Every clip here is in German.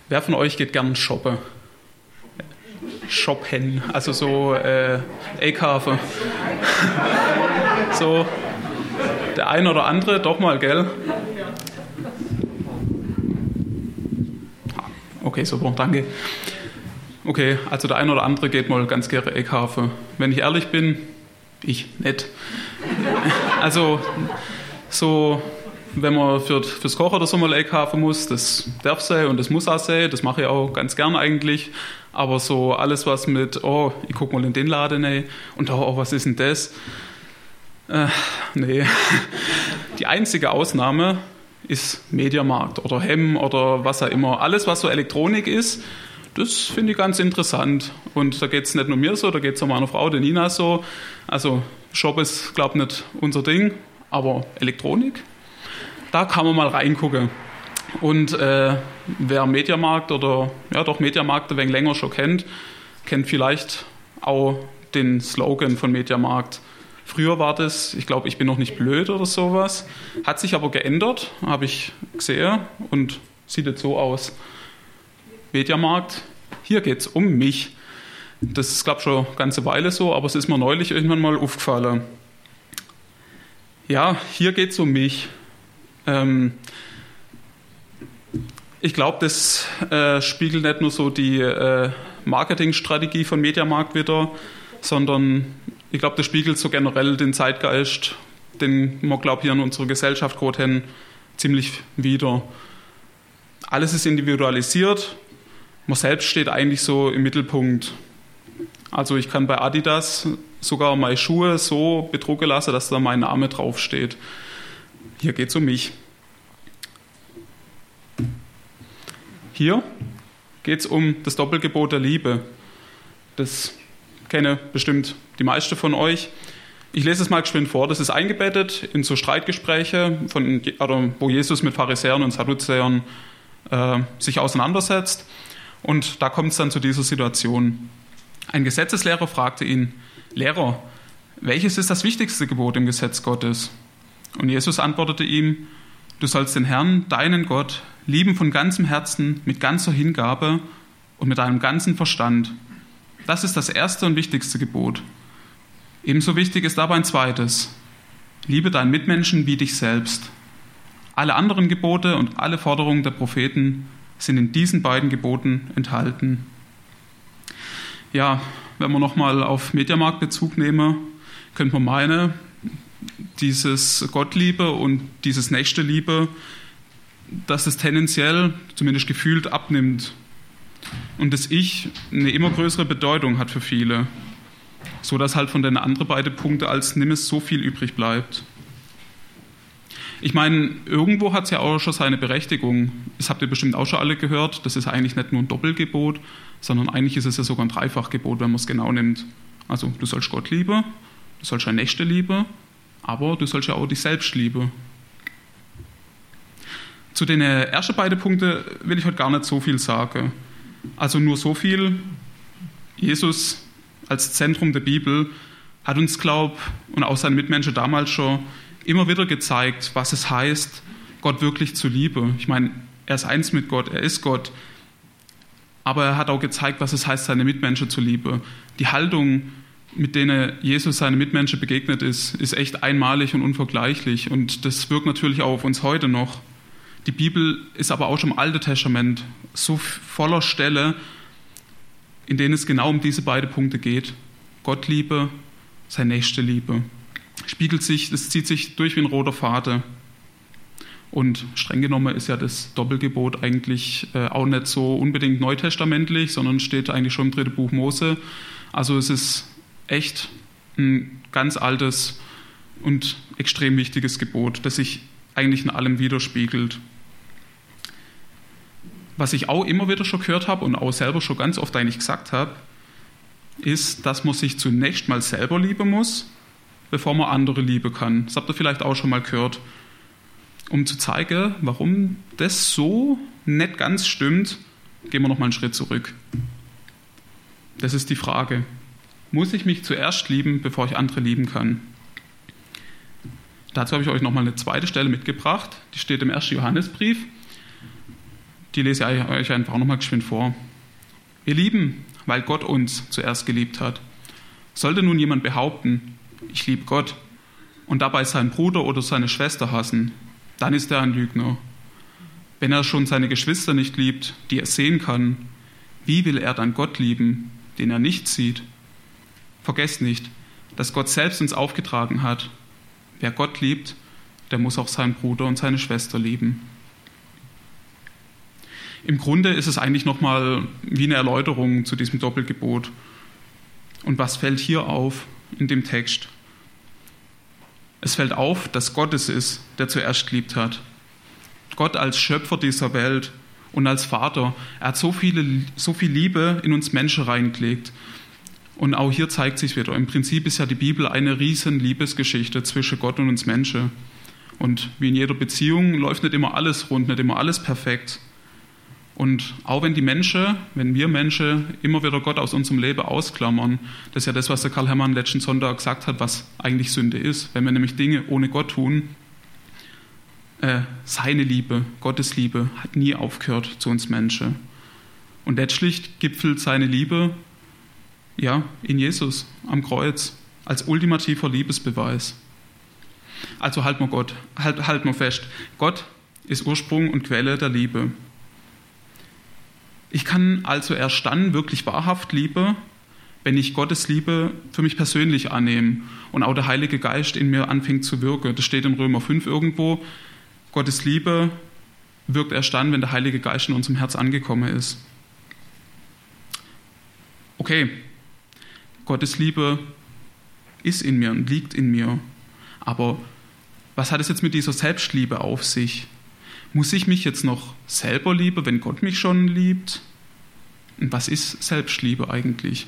Wer von euch geht gern shoppen? Shoppen, also so Einkaufen. So, der ein oder andere, doch mal, gell? Okay, super, danke. Okay, also der ein oder andere geht mal ganz gerne einkaufen. Wenn ich ehrlich bin, ich nicht. Also so, wenn man fürs Kochen oder so mal einkaufen muss, das darf sein und das muss auch sein, das mache ich auch ganz gern eigentlich. Aber so alles, was mit, oh, ich gucke mal in den Laden rein und oh, was ist denn das? Nee. Die einzige Ausnahme ist Mediamarkt oder Hemm oder was auch immer. Alles, was so Elektronik ist, das finde ich ganz interessant. Und da geht es nicht nur mir so, da geht es auch meiner Frau, der Nina, so. Also Shop ist, glaube ich, nicht unser Ding, aber Elektronik, da kann man mal reingucken. Und wer Mediamarkt oder ja doch Mediamarkt ein wenig länger schon kennt vielleicht auch den Slogan von Mediamarkt. Früher war das, ich glaube, ich bin noch nicht blöd oder sowas. Hat sich aber geändert, habe ich gesehen und sieht jetzt so aus. Mediamarkt, hier geht es um mich. Das ist, glaube ich, schon eine ganze Weile so, aber es ist mir neulich irgendwann mal aufgefallen. Ja, hier geht es um mich. Ich glaube, das spiegelt nicht nur so die Marketingstrategie von Mediamarkt wider, sondern ich glaube, das spiegelt so generell den Zeitgeist, den wir, glaube ich, hier in unserer Gesellschaft gerade haben, ziemlich wider. Alles ist individualisiert, man selbst steht eigentlich so im Mittelpunkt. Also ich kann bei Adidas sogar meine Schuhe so bedrucken lassen, dass da mein Name draufsteht. Hier geht es um mich. Hier geht es um das Doppelgebot der Liebe. Das kennen bestimmt die meisten von euch. Ich lese es mal geschwind vor. Das ist eingebettet in so Streitgespräche, wo Jesus mit Pharisäern und Sadduzäern sich auseinandersetzt. Und da kommt es dann zu dieser Situation. Ein Gesetzeslehrer fragte ihn: Lehrer, welches ist das wichtigste Gebot im Gesetz Gottes? Und Jesus antwortete ihm: Du sollst den Herrn, deinen Gott, lieben von ganzem Herzen, mit ganzer Hingabe und mit deinem ganzen Verstand. Das ist das erste und wichtigste Gebot. Ebenso wichtig ist aber ein zweites: Liebe deinen Mitmenschen wie dich selbst. Alle anderen Gebote und alle Forderungen der Propheten sind in diesen beiden Geboten enthalten. Ja, wenn wir nochmal auf Mediamarkt Bezug nehmen, könnte man meinen, dieses Gottliebe und dieses Nächstenliebe, dass es tendenziell, zumindest gefühlt, abnimmt und das Ich eine immer größere Bedeutung hat für viele, so dass halt von den anderen beiden Punkten als Nimmes so viel übrig bleibt. Ich meine, irgendwo hat es ja auch schon seine Berechtigung. Das habt ihr bestimmt auch schon alle gehört. Das ist eigentlich nicht nur ein Doppelgebot, sondern eigentlich ist es ja sogar ein Dreifachgebot, wenn man es genau nimmt. Also du sollst Gott lieben, du sollst deine Nächste lieben, aber du sollst ja auch dich selbst lieben. Zu den ersten beiden Punkten will ich heute gar nicht so viel sagen. Also nur so viel: Jesus als Zentrum der Bibel hat uns, glaube ich, und auch seinen Mitmenschen damals schon immer wieder gezeigt, was es heißt, Gott wirklich zu lieben. Ich meine, er ist eins mit Gott, er ist Gott. Aber er hat auch gezeigt, was es heißt, seine Mitmenschen zu lieben. Die Haltung, mit denen Jesus seine Mitmenschen begegnet ist echt einmalig und unvergleichlich. Und das wirkt natürlich auch auf uns heute noch. Die Bibel ist aber auch schon im Alten Testament so voller Stellen, in denen es genau um diese beiden Punkte geht. Gottliebe, seine Nächstenliebe. Das zieht sich durch wie ein roter Faden. Und streng genommen ist ja das Doppelgebot eigentlich auch nicht so unbedingt neutestamentlich, sondern steht eigentlich schon im 3. Buch Mose. Also es ist echt ein ganz altes und extrem wichtiges Gebot, das sich eigentlich in allem widerspiegelt. Was ich auch immer wieder schon gehört habe und auch selber schon ganz oft eigentlich gesagt habe, ist, dass man sich zunächst mal selber lieben muss, bevor man andere lieben kann. Das habt ihr vielleicht auch schon mal gehört. Um zu zeigen, warum das so nicht ganz stimmt, gehen wir noch mal einen Schritt zurück. Das ist die Frage: Muss ich mich zuerst lieben, bevor ich andere lieben kann? Dazu habe ich euch noch mal eine zweite Stelle mitgebracht. Die steht im 1. Johannesbrief. Die lese ich euch einfach nochmal geschwind vor. Wir lieben, weil Gott uns zuerst geliebt hat. Sollte nun jemand behaupten, ich liebe Gott, und dabei seinen Bruder oder seine Schwester hassen, dann ist er ein Lügner. Wenn er schon seine Geschwister nicht liebt, die er sehen kann, wie will er dann Gott lieben, den er nicht sieht? Vergesst nicht, dass Gott selbst uns aufgetragen hat. Wer Gott liebt, der muss auch seinen Bruder und seine Schwester lieben. Im Grunde ist es eigentlich nochmal wie eine Erläuterung zu diesem Doppelgebot. Und was fällt hier auf in dem Text? Es fällt auf, dass Gott es ist, der zuerst geliebt hat. Gott als Schöpfer dieser Welt und als Vater. Er hat so viel Liebe in uns Menschen reingelegt. Und auch hier zeigt sich wieder, im Prinzip ist ja die Bibel eine riesen Liebesgeschichte zwischen Gott und uns Menschen. Und wie in jeder Beziehung läuft nicht immer alles rund, nicht immer alles perfekt. Und auch wenn wir Menschen immer wieder Gott aus unserem Leben ausklammern, das ist ja das, was der Karl Hermann letzten Sonntag gesagt hat, was eigentlich Sünde ist. Wenn wir nämlich Dinge ohne Gott tun, seine Liebe, Gottes Liebe, hat nie aufgehört zu uns Menschen. Und letztlich gipfelt seine Liebe in Jesus am Kreuz als ultimativer Liebesbeweis. Also halten wir fest, Gott ist Ursprung und Quelle der Liebe. Ich kann also erst dann wirklich wahrhaft lieben, wenn ich Gottes Liebe für mich persönlich annehme und auch der Heilige Geist in mir anfängt zu wirken. Das steht in Römer 5 irgendwo. Gottes Liebe wirkt erst dann, wenn der Heilige Geist in unserem Herz angekommen ist. Okay, Gottes Liebe ist in mir und liegt in mir. Aber was hat es jetzt mit dieser Selbstliebe auf sich? Muss ich mich jetzt noch selber lieben, wenn Gott mich schon liebt? Und was ist Selbstliebe eigentlich?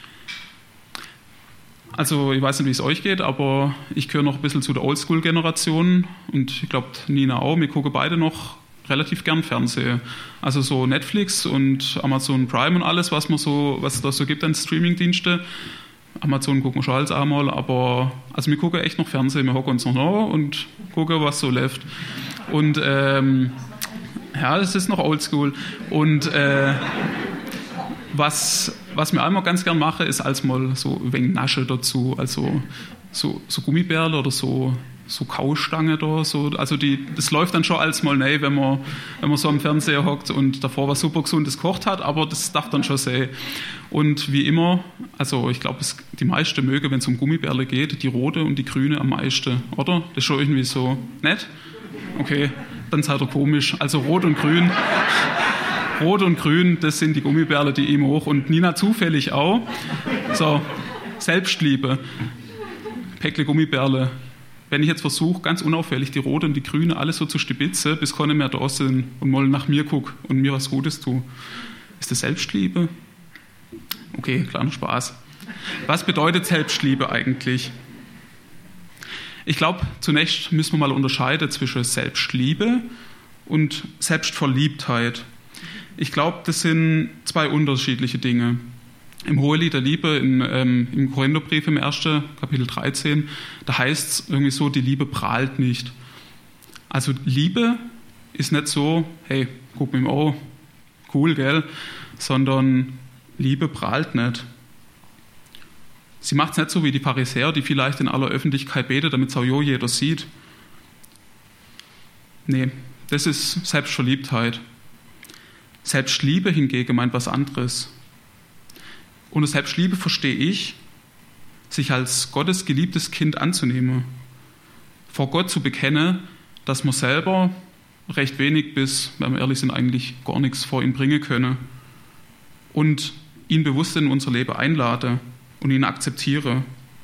Also ich weiß nicht, wie es euch geht, aber ich gehöre noch ein bisschen zu der Oldschool-Generation und ich glaube, Nina auch. Wir gucken beide noch relativ gern Fernsehen. Also so Netflix und Amazon Prime und alles, was es da so gibt an Streamingdienste. Amazon gucken wir schon als einmal, aber also wir gucken echt noch Fernsehen, wir hocken uns noch nach und gucken, was so läuft. Und das ist noch oldschool. Und was wir einmal ganz gern machen, ist als mal so ein wenig Nasche dazu, also so Gummibärle oder so Kaustange da, das läuft dann schon als mal rein, wenn man so am Fernseher hockt und davor was super Gesundes gekocht hat, aber das darf dann schon sein. Und wie immer, also ich glaube, die meisten mögen, wenn es um Gummibärle geht, die rote und die grüne am meisten, oder? Das ist schon irgendwie so nett? Okay, dann seid ihr komisch. Also rot und grün. Rot und grün, das sind die Gummibärle, die ihm hoch. Und Nina zufällig auch. So, Selbstliebe. Päckle Gummibärle. Wenn ich jetzt versuche, ganz unauffällig die rote und die grüne alles so zu stibitzen, bis keine mehr da sind und mal nach mir gucke und mir was Gutes tue. Ist das Selbstliebe? Okay, kleiner Spaß. Was bedeutet Selbstliebe eigentlich? Ich glaube, zunächst müssen wir mal unterscheiden zwischen Selbstliebe und Selbstverliebtheit. Ich glaube, das sind zwei unterschiedliche Dinge. Im Hohelied der Liebe, im Korintherbrief im 1. Kapitel 13, da heißt es irgendwie so, die Liebe prahlt nicht. Also Liebe ist nicht so, hey, guck mir mal, cool, gell? Sondern Liebe prahlt nicht. Sie macht es nicht so wie die Pharisäer, die vielleicht in aller Öffentlichkeit beten, damit es auch jeder sieht. Nee, das ist Selbstverliebtheit. Selbstliebe hingegen meint was anderes. Unter Selbstliebe verstehe ich, sich als Gottes geliebtes Kind anzunehmen. Vor Gott zu bekennen, dass man selber recht wenig bis, wenn wir ehrlich sind, eigentlich gar nichts vor ihn bringen können. Und ihn bewusst in unser Leben einladen und ihn akzeptiere.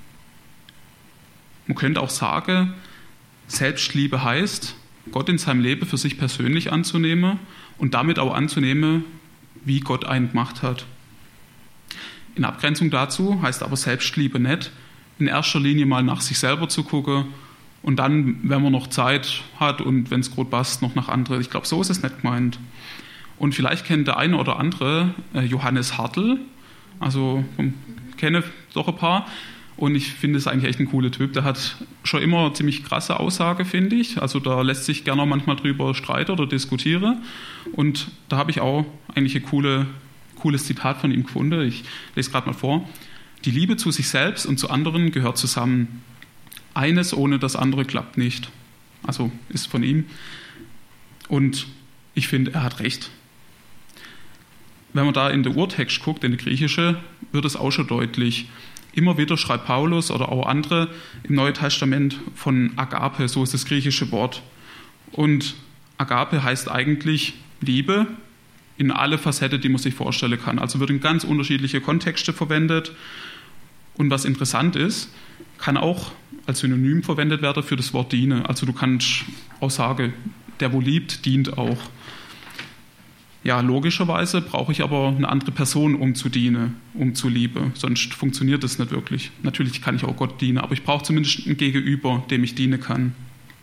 Man könnte auch sagen, Selbstliebe heißt, Gott in seinem Leben für sich persönlich anzunehmen und damit auch anzunehmen, wie Gott einen gemacht hat. In Abgrenzung dazu heißt aber Selbstliebe nicht, in erster Linie mal nach sich selber zu gucken und dann, wenn man noch Zeit hat und wenn es gut passt, noch nach anderen. Ich glaube, so ist es nicht gemeint. Und vielleicht kennt der eine oder andere Johannes Hartl, also kenne doch ein paar, Und ich finde es eigentlich echt ein cooler Typ. Der hat schon immer ziemlich krasse Aussage, finde ich. Also da lässt sich gerne manchmal drüber streiten oder diskutieren. Und da habe ich auch eigentlich ein cooles Zitat von ihm gefunden. Ich lese gerade mal vor. Die Liebe zu sich selbst und zu anderen gehört zusammen. Eines ohne das andere klappt nicht. Also ist von ihm. Und ich finde, er hat recht. Wenn man da in den Urtext guckt, in die griechische, wird es auch schon deutlich. Immer wieder schreibt Paulus oder auch andere im Neuen Testament von Agape, so ist das griechische Wort. Und Agape heißt eigentlich Liebe in alle Facetten, die man sich vorstellen kann. Also wird in ganz unterschiedliche Kontexte verwendet. Und was interessant ist, kann auch als Synonym verwendet werden für das Wort diene. Also du kannst auch sagen, der wo liebt, dient auch. Ja, logischerweise brauche ich aber eine andere Person, um zu dienen, um zu lieben. Sonst funktioniert das nicht wirklich. Natürlich kann ich auch Gott dienen, aber ich brauche zumindest ein Gegenüber, dem ich dienen kann.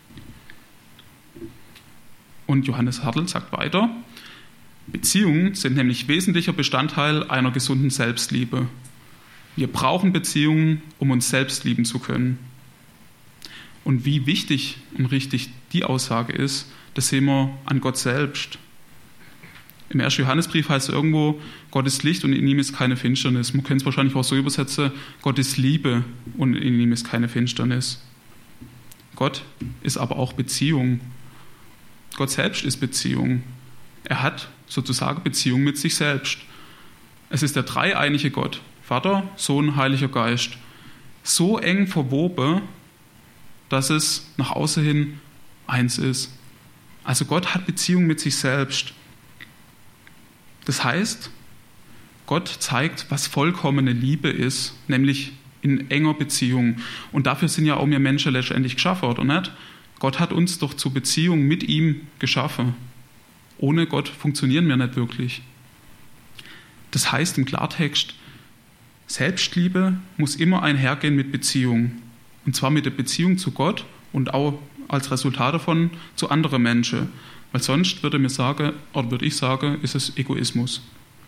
Und Johannes Hartl sagt weiter, Beziehungen sind nämlich wesentlicher Bestandteil einer gesunden Selbstliebe. Wir brauchen Beziehungen, um uns selbst lieben zu können. Und wie wichtig und richtig die Aussage ist, das sehen wir an Gott selbst. Im 1. Johannesbrief heißt es irgendwo, Gott ist Licht und in ihm ist keine Finsternis. Man könnte es wahrscheinlich auch so übersetzen, Gott ist Liebe und in ihm ist keine Finsternis. Gott ist aber auch Beziehung. Gott selbst ist Beziehung. Er hat sozusagen Beziehung mit sich selbst. Es ist der dreieinige Gott, Vater, Sohn, Heiliger Geist. So eng verwoben, dass es nach außen hin eins ist. Also Gott hat Beziehung mit sich selbst. Das heißt, Gott zeigt, was vollkommene Liebe ist, nämlich in enger Beziehung. Und dafür sind ja auch wir Menschen letztendlich geschaffen, oder nicht? Gott hat uns doch zur Beziehung mit ihm geschaffen. Ohne Gott funktionieren wir nicht wirklich. Das heißt im Klartext, Selbstliebe muss immer einhergehen mit Beziehung. Und zwar mit der Beziehung zu Gott und auch als Resultat davon zu anderen Menschen. Weil sonst würde ich sagen, ist es Egoismus.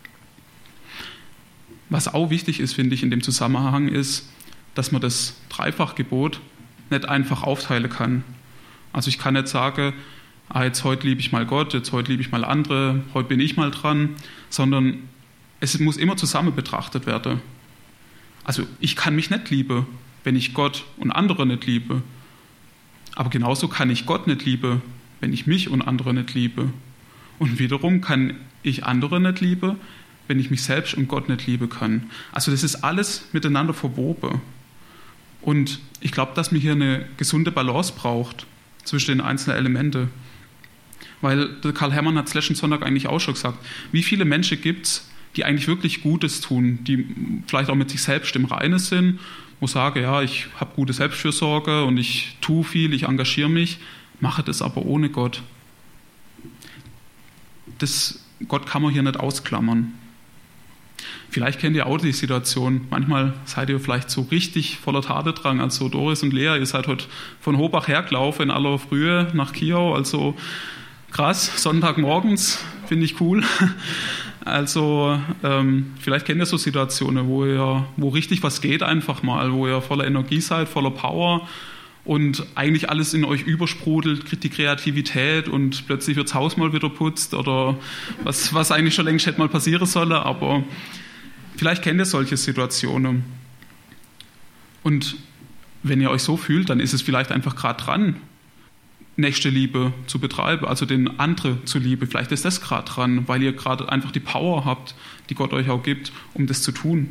Was auch wichtig ist, finde ich, in dem Zusammenhang ist, dass man das Dreifachgebot nicht einfach aufteilen kann. Also ich kann nicht sagen, jetzt heute liebe ich mal Gott, jetzt heute liebe ich mal andere, heute bin ich mal dran, sondern es muss immer zusammen betrachtet werden. Also ich kann mich nicht lieben, wenn ich Gott und andere nicht liebe. Aber genauso kann ich Gott nicht lieben, wenn ich mich und andere nicht liebe. Und wiederum kann ich andere nicht lieben, wenn ich mich selbst und Gott nicht lieben kann. Also das ist alles miteinander verwoben. Und ich glaube, dass man hier eine gesunde Balance braucht zwischen den einzelnen Elementen. Weil der Karl Herrmann hat es letzten Sonntag eigentlich auch schon gesagt, wie viele Menschen gibt es, die eigentlich wirklich Gutes tun, die vielleicht auch mit sich selbst im Reinen sind, wo sagen, ja, ich habe gute Selbstfürsorge und ich tue viel, ich engagiere mich, mache das aber ohne Gott. Gott kann man hier nicht ausklammern. Vielleicht kennt ihr auch die Situation, manchmal seid ihr vielleicht so richtig voller Tatendrang, also Doris und Lea, ihr seid heute von Hobach hergelaufen in aller Frühe nach Kiau, also krass, Sonntagmorgens, finde ich cool. Also vielleicht kennt ihr so Situationen, wo richtig was geht einfach mal, wo ihr voller Energie seid, voller Power und eigentlich alles in euch übersprudelt, kriegt die Kreativität und plötzlich wird das Haus mal wieder putzt oder was eigentlich schon längst hätte mal passieren sollen, aber vielleicht kennt ihr solche Situationen. Und wenn ihr euch so fühlt, dann ist es vielleicht einfach gerade dran, nächste Liebe zu betreiben, also den anderen zu lieben. Vielleicht ist das gerade dran, weil ihr gerade einfach die Power habt, die Gott euch auch gibt, um das zu tun.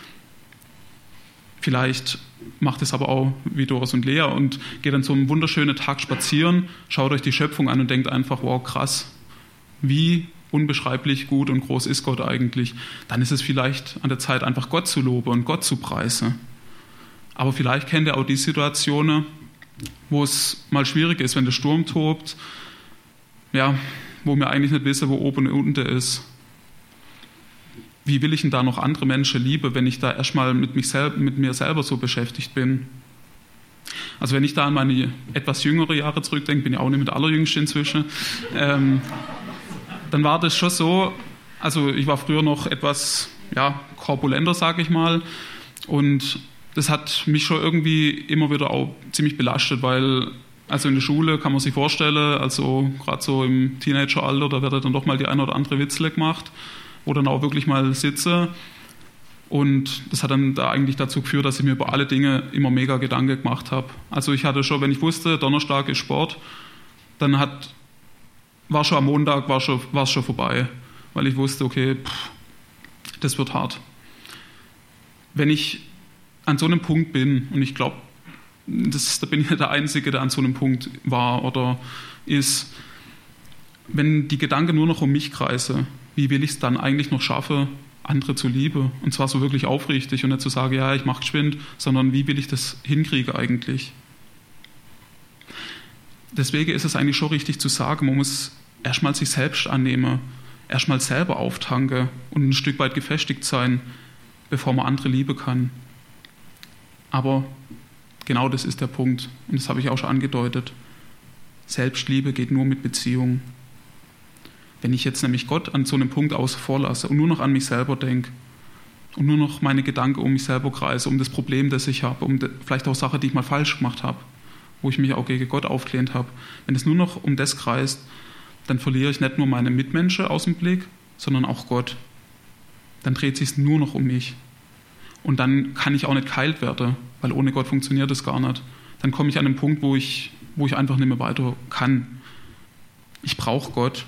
Vielleicht macht es aber auch wie Doris und Lea und geht dann so einen wunderschönen Tag spazieren, schaut euch die Schöpfung an und denkt einfach, wow, krass, wie unbeschreiblich gut und groß ist Gott eigentlich. Dann ist es vielleicht an der Zeit, einfach Gott zu loben und Gott zu preisen. Aber vielleicht kennt ihr auch die Situationen, wo es mal schwierig ist, wenn der Sturm tobt, ja, wo wir eigentlich nicht wissen, wo oben und unten ist. Wie will ich denn da noch andere Menschen lieben, wenn ich da erstmal mit mir selber so beschäftigt bin? Also wenn ich da an meine etwas jüngere Jahre zurückdenke, bin ich auch nicht mit allerjüngst inzwischen, dann war das schon so, also ich war früher noch etwas korpulenter, sage ich mal, und das hat mich schon irgendwie immer wieder auch ziemlich belastet, weil also in der Schule kann man sich vorstellen, also gerade so im Teenageralter, da wird dann doch mal die eine oder andere Witzle gemacht, wo dann auch wirklich mal sitze. Und das hat dann da eigentlich dazu geführt, dass ich mir über alle Dinge immer mega Gedanken gemacht habe. Also ich hatte schon, wenn ich wusste, Donnerstag ist Sport, dann war schon am Montag war es schon vorbei, weil ich wusste, okay, das wird hart. Wenn ich an so einem Punkt bin, und ich glaube, da bin ich nicht der Einzige, der an so einem Punkt war oder ist, wenn die Gedanken nur noch um mich kreisen, wie will ich es dann eigentlich noch schaffen, andere zu lieben? Und zwar so wirklich aufrichtig und nicht zu sagen, ja, ich mache geschwind, sondern wie will ich das hinkriegen eigentlich? Deswegen ist es eigentlich schon richtig zu sagen, man muss erstmal sich selbst annehmen, erstmal selber auftanken und ein Stück weit gefestigt sein, bevor man andere lieben kann. Aber genau das ist der Punkt und das habe ich auch schon angedeutet. Selbstliebe geht nur mit Beziehung. Wenn ich jetzt nämlich Gott an so einem Punkt außen vor lasse und nur noch an mich selber denke und nur noch meine Gedanken um mich selber kreise, um das Problem, das ich habe, vielleicht auch Sachen, die ich mal falsch gemacht habe, wo ich mich auch gegen Gott aufgelehnt habe, wenn es nur noch um das kreist, dann verliere ich nicht nur meine Mitmenschen aus dem Blick, sondern auch Gott. Dann dreht es sich nur noch um mich. Und dann kann ich auch nicht geheilt werden, weil ohne Gott funktioniert das gar nicht. Dann komme ich an einen Punkt, wo ich einfach nicht mehr weiter kann. Ich brauche Gott.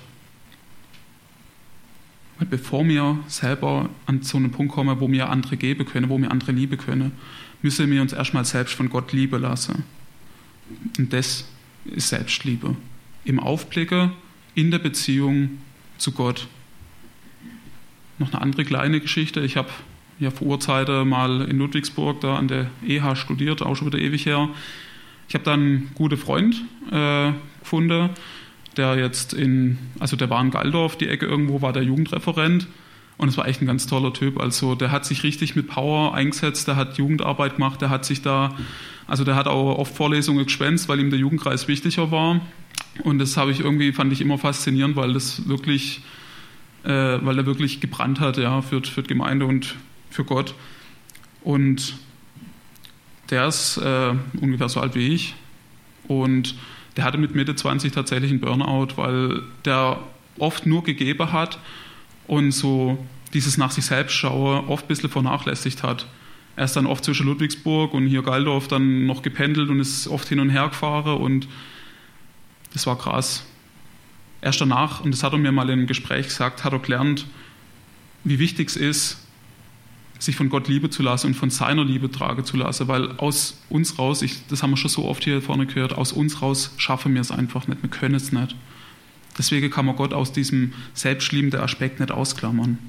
Weil bevor wir selber an so einen Punkt kommen, wo wir andere geben können, wo wir andere lieben können, müssen wir uns erstmal selbst von Gott lieben lassen. Und das ist Selbstliebe. Im Aufblicken, in der Beziehung zu Gott. Noch eine andere kleine Geschichte. Ich habe ja vor Urzeiten mal in Ludwigsburg da an der EH studiert, auch schon wieder ewig her. Ich habe da einen guten Freund gefunden, der der war in Galdorf, die Ecke irgendwo, war der Jugendreferent und es war echt ein ganz toller Typ. Also der hat sich richtig mit Power eingesetzt, der hat Jugendarbeit gemacht, der hat auch oft Vorlesungen geschwänzt, weil ihm der Jugendkreis wichtiger war. Und das fand ich immer faszinierend, weil er wirklich gebrannt hat, ja, für die Gemeinde und für Gott. Und der ist ungefähr so alt wie ich und der hatte mit Mitte 20 tatsächlich einen Burnout, weil der oft nur gegeben hat und so dieses nach sich selbst schauen oft ein bisschen vernachlässigt hat. Er ist dann oft zwischen Ludwigsburg und hier Galdorf dann noch gependelt und ist oft hin und her gefahren und das war krass. Erst danach, und das hat er mir mal im Gespräch gesagt, hat er gelernt, wie wichtig es ist, sich von Gott lieben zu lassen und von seiner Liebe tragen zu lassen, weil aus uns raus, das haben wir schon so oft hier vorne gehört, aus uns raus schaffen wir es einfach nicht, wir können es nicht. Deswegen kann man Gott aus diesem selbstliebenden Aspekt nicht ausklammern.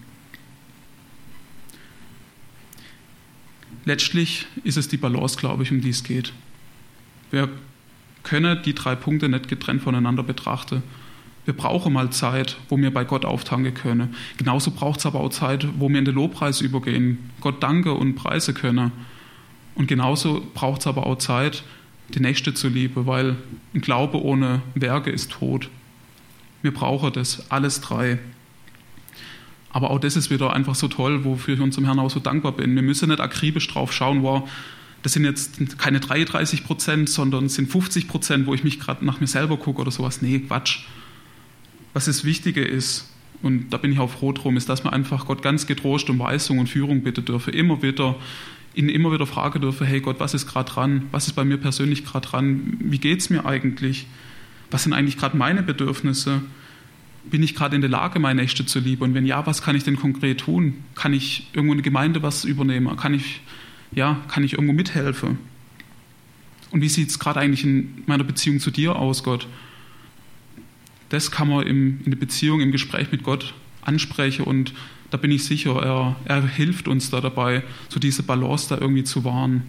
Letztlich ist es die Balance, glaube ich, um die es geht. Wir können die 3 Punkte nicht getrennt voneinander betrachten. Wir brauchen mal Zeit, wo wir bei Gott auftanken können. Genauso braucht es aber auch Zeit, wo wir in den Lobpreis übergehen, Gott danken und preisen können. Und genauso braucht es aber auch Zeit, die Nächste zu lieben, weil ein Glaube ohne Werke ist tot. Wir brauchen das, alles 3. Aber auch das ist wieder einfach so toll, wofür ich unserem Herrn auch so dankbar bin. Wir müssen nicht akribisch drauf schauen, wow, das sind jetzt keine 33%, sondern es sind 50%, wo ich mich gerade nach mir selber gucke oder sowas. Nee, Quatsch. Was das Wichtige ist, und da bin ich auch froh drum, ist, dass wir einfach Gott ganz getrost um Weisung und Führung bitten dürfen. Immer wieder fragen dürfen, hey Gott, was ist gerade dran? Was ist bei mir persönlich gerade dran? Wie geht es mir eigentlich? Was sind eigentlich gerade meine Bedürfnisse? Bin ich gerade in der Lage, meine Nächste zu lieben? Und wenn ja, was kann ich denn konkret tun? Kann ich irgendwo in der Gemeinde was übernehmen? Kann ich irgendwo mithelfen? Und wie sieht es gerade eigentlich in meiner Beziehung zu dir aus, Gott? Das kann man in der Beziehung, im Gespräch mit Gott ansprechen und da bin ich sicher, er hilft uns da dabei, so diese Balance da irgendwie zu wahren.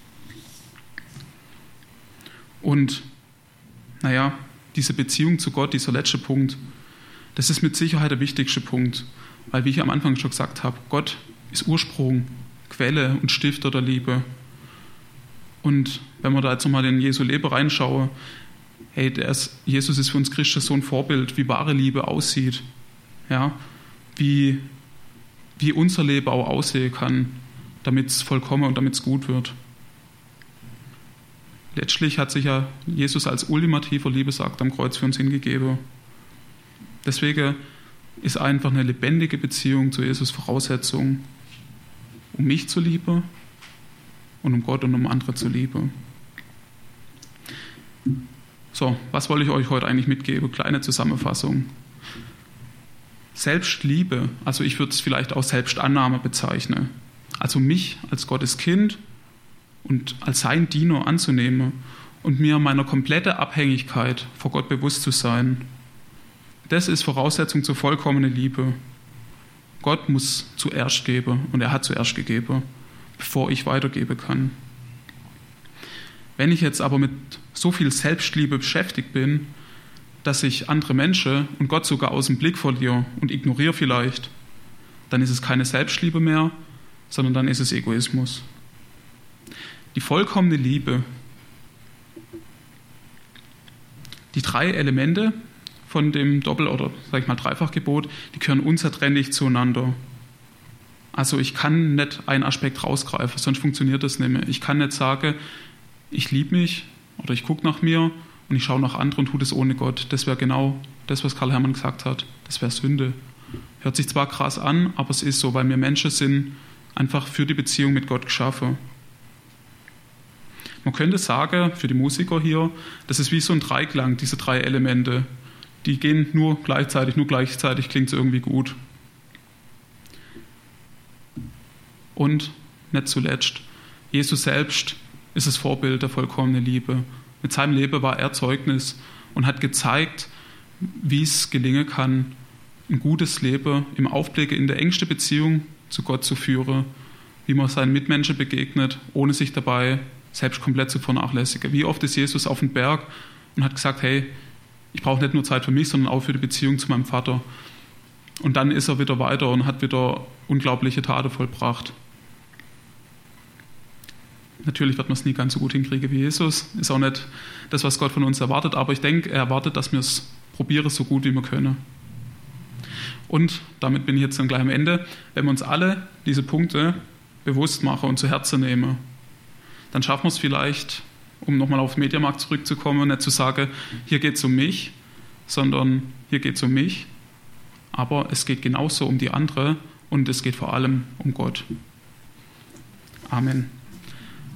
Und diese Beziehung zu Gott, dieser letzte Punkt, das ist mit Sicherheit der wichtigste Punkt, weil wie ich am Anfang schon gesagt habe, Gott ist Ursprung, Quelle und Stifter der Liebe. Und wenn wir da jetzt nochmal in Jesu Leben reinschauen, hey, Jesus ist für uns Christen so ein Vorbild, wie wahre Liebe aussieht, ja, wie unser Leben auch aussehen kann. damit es vollkommen und damit es gut wird. Letztlich hat sich ja Jesus als ultimativer Liebesakt am Kreuz für uns hingegeben. Deswegen ist einfach eine lebendige Beziehung zu Jesus Voraussetzung, um mich zu lieben und um Gott und um andere zu lieben. So, was wollte ich euch heute eigentlich mitgeben? Kleine Zusammenfassung. Selbstliebe, also ich würde es vielleicht auch Selbstannahme bezeichnen. Also mich als Gottes Kind und als sein Diener anzunehmen und mir meiner kompletten Abhängigkeit vor Gott bewusst zu sein. Das ist Voraussetzung zur vollkommenen Liebe. Gott muss zuerst geben und er hat zuerst gegeben, bevor ich weitergeben kann. Wenn ich jetzt aber mit so viel Selbstliebe beschäftigt bin, dass ich andere Menschen und Gott sogar aus dem Blick verliere und ignoriere vielleicht, dann ist es keine Selbstliebe mehr, sondern dann ist es Egoismus. Die vollkommene Liebe, die 3 Elemente von dem Doppel- oder sag ich mal Dreifachgebot, die gehören unzertrennlich zueinander. Also ich kann nicht einen Aspekt rausgreifen, sonst funktioniert das nicht mehr. Ich kann nicht sagen, ich liebe mich oder ich gucke nach mir und ich schaue nach anderen und tue das ohne Gott. Das wäre genau das, was Karl Hermann gesagt hat. Das wäre Sünde. Hört sich zwar krass an, aber es ist so, weil wir Menschen sind einfach für die Beziehung mit Gott geschaffen. Man könnte sagen, für die Musiker hier, das ist wie so ein Dreiklang, diese 3 Elemente. Die gehen nur gleichzeitig klingt es irgendwie gut. Und nicht zuletzt, Jesus selbst ist das Vorbild der vollkommenen Liebe. Mit seinem Leben war er Zeugnis und hat gezeigt, wie es gelingen kann, ein gutes Leben im Aufblick in der engsten Beziehung zu Gott zu führen, wie man seinen Mitmenschen begegnet, ohne sich dabei selbst komplett zu vernachlässigen. Wie oft ist Jesus auf dem Berg und hat gesagt, hey, ich brauche nicht nur Zeit für mich, sondern auch für die Beziehung zu meinem Vater. Und dann ist er wieder weiter und hat wieder unglaubliche Taten vollbracht. Natürlich wird man es nie ganz so gut hinkriegen wie Jesus. Ist auch nicht das, was Gott von uns erwartet, aber ich denke, er erwartet, dass wir es probieren, so gut wie wir können. Und damit bin ich jetzt dann gleich am Ende. Wenn wir uns alle diese Punkte bewusst machen und zu Herzen nehmen, dann schaffen wir es vielleicht, um nochmal auf den Mediamarkt zurückzukommen, nicht zu sagen, hier geht es um mich, sondern hier geht es um mich, aber es geht genauso um die andere und es geht vor allem um Gott. Amen.